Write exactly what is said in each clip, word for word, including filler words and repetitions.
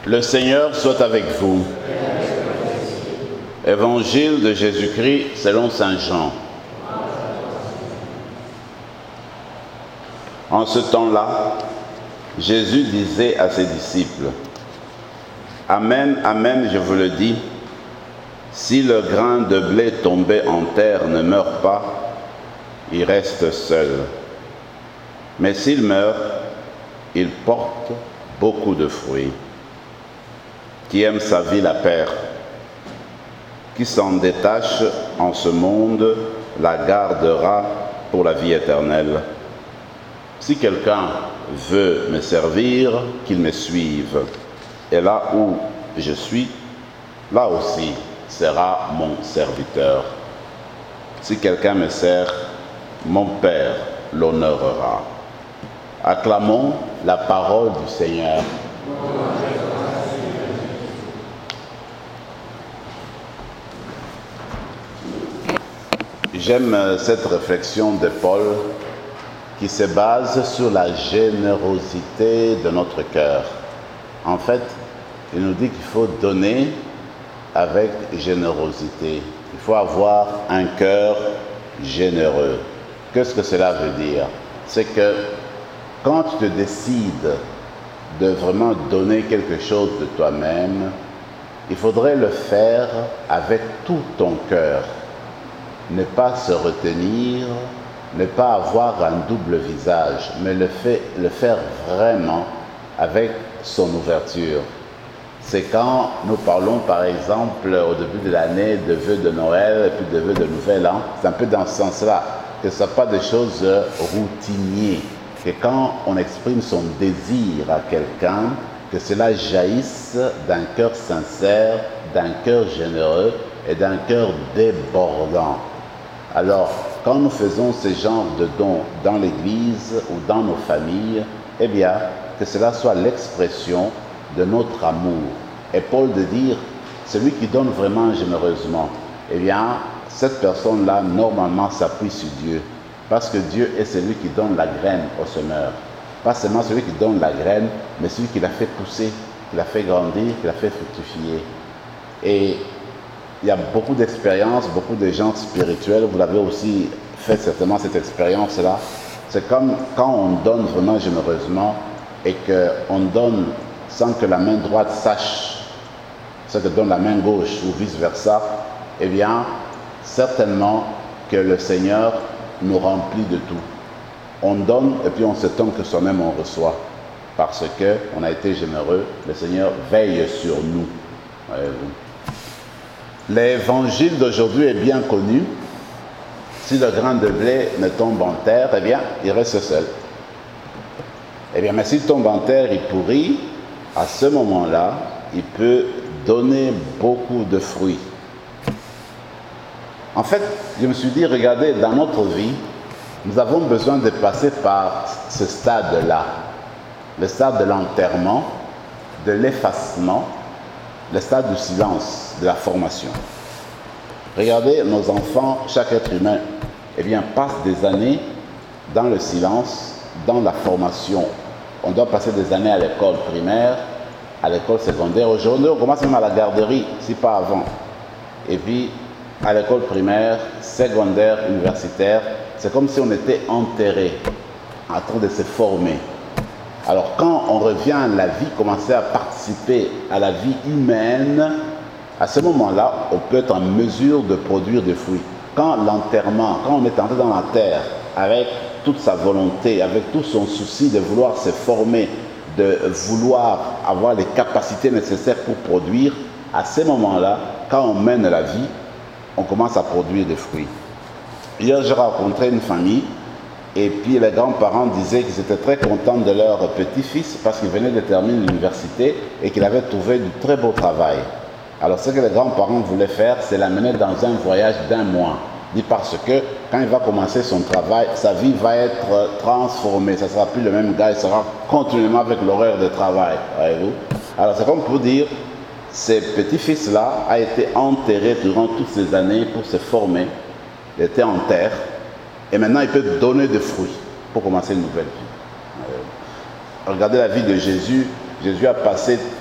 Le Seigneur soit avec vous. Évangile de Jésus-Christ selon saint Jean. En ce temps-là, Jésus disait à ses disciples, « Amen, amen, je vous le dis, si le grain de blé tombé en terre ne meurt pas, il reste seul. Mais s'il meurt, il porte beaucoup de fruits. Qui aime sa vie la perd. Qui s'en détache en ce monde la gardera pour la vie éternelle. Si quelqu'un veut me servir, qu'il me suive. Et là où je suis, là aussi sera mon serviteur. Si quelqu'un me sert, mon Père l'honorera. » Acclamons la parole du Seigneur. J'aime cette réflexion de Paul qui se base sur la générosité de notre cœur. En fait, il nous dit qu'il faut donner avec générosité. Il faut avoir un cœur généreux. Qu'est-ce que cela veut dire? C'est que quand tu te décides de vraiment donner quelque chose de toi-même, il faudrait le faire avec tout ton cœur. Ne pas se retenir, ne pas avoir un double visage, mais le, fait, le faire vraiment avec son ouverture. C'est quand nous parlons, par exemple, au début de l'année, de vœux de Noël et puis de vœux de Nouvel An, c'est un peu dans ce sens-là, que ce ne soit pas des choses routinières, que quand on exprime son désir à quelqu'un, que cela jaillisse d'un cœur sincère, d'un cœur généreux et d'un cœur débordant. Alors, quand nous faisons ce genre de dons dans l'Église ou dans nos familles, eh bien, que cela soit l'expression de notre amour. Et Paul de dire, celui qui donne vraiment généreusement, eh bien, cette personne-là, normalement, s'appuie sur Dieu. Parce que Dieu est celui qui donne la graine au semeur. Pas seulement celui qui donne la graine, mais celui qui l'a fait pousser, qui l'a fait grandir, qui l'a fait fructifier. Et il y a beaucoup d'expériences, beaucoup de gens spirituels, vous l'avez aussi fait certainement cette expérience-là. C'est comme quand on donne vraiment généreusement et qu'on donne sans que la main droite sache ce que donne la main gauche ou vice-versa, eh bien, certainement que le Seigneur nous remplit de tout. On donne et puis on s'étonne que soi-même on reçoit. Parce qu'on a été généreux, le Seigneur veille sur nous. Voyez-vous. L'évangile d'aujourd'hui est bien connu. Si le grain de blé ne tombe en terre, eh bien, il reste seul. Eh bien, mais s'il tombe en terre, il pourrit. À ce moment-là, il peut donner beaucoup de fruits. En fait, je me suis dit, regardez, dans notre vie, nous avons besoin de passer par ce stade-là. Le stade de l'enterrement, de l'effacement, le stade du silence, de la formation. Regardez, nos enfants, chaque être humain, eh bien, passe des années dans le silence, dans la formation. On doit passer des années à l'école primaire, à l'école secondaire. Aujourd'hui, on commence même à la garderie, si pas avant. Et puis, à l'école primaire, secondaire, universitaire, c'est comme si on était enterré, en train de se former. Alors quand on revient à la vie, commencer à participer à la vie humaine, à ce moment-là, on peut être en mesure de produire des fruits. Quand l'enterrement, quand on est entré dans la terre, avec toute sa volonté, avec tout son souci de vouloir se former, de vouloir avoir les capacités nécessaires pour produire, à ce moment-là, quand on mène la vie, on commence à produire des fruits. Hier, j'ai rencontré une famille et puis les grands-parents disaient qu'ils étaient très contents de leur petit-fils parce qu'il venait de terminer l'université et qu'il avait trouvé du très beau travail. Alors ce que les grands-parents voulaient faire, c'est l'amener dans un voyage d'un mois. Dit parce que quand il va commencer son travail, sa vie va être transformée. Ça ne sera plus le même gars, il sera continuellement avec l'horaire de travail. Voyez-vous? Alors c'est comme pour dire, ce petit-fils-là a été enterré durant toutes ces années pour se former. Il était en terre. Et maintenant, il peut donner des fruits pour commencer une nouvelle vie. Euh, regardez la vie de Jésus. Jésus a passé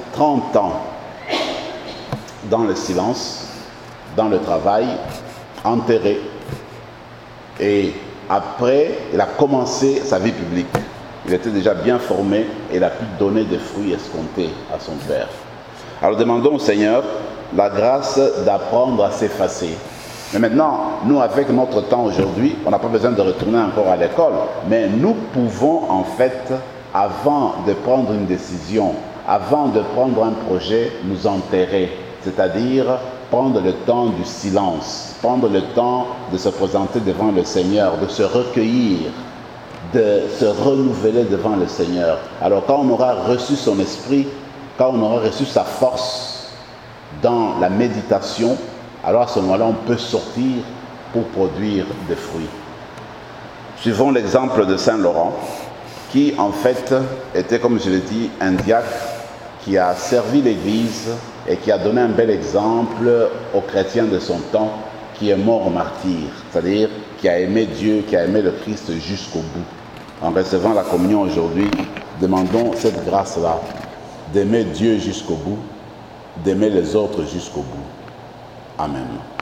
trente ans dans le silence, dans le travail, enterré. Et après, il a commencé sa vie publique. Il était déjà bien formé et il a pu donner des fruits escomptés à son Père. Alors demandons au Seigneur la grâce d'apprendre à s'effacer. Mais maintenant, nous, avec notre temps aujourd'hui, on n'a pas besoin de retourner encore à l'école, mais nous pouvons en fait, avant de prendre une décision, avant de prendre un projet, nous enterrer, c'est-à-dire prendre le temps du silence, prendre le temps de se présenter devant le Seigneur, de se recueillir, de se renouveler devant le Seigneur. Alors quand on aura reçu son esprit, quand on aura reçu sa force dans la méditation, alors à ce moment-là, on peut sortir pour produire des fruits. Suivons l'exemple de Saint Laurent, qui en fait était, comme je l'ai dit, un diacre qui a servi l'Église et qui a donné un bel exemple aux chrétiens de son temps, qui est mort martyr, c'est-à-dire qui a aimé Dieu, qui a aimé le Christ jusqu'au bout. En recevant la communion aujourd'hui, demandons cette grâce-là, d'aimer Dieu jusqu'au bout, d'aimer les autres jusqu'au bout. Amen.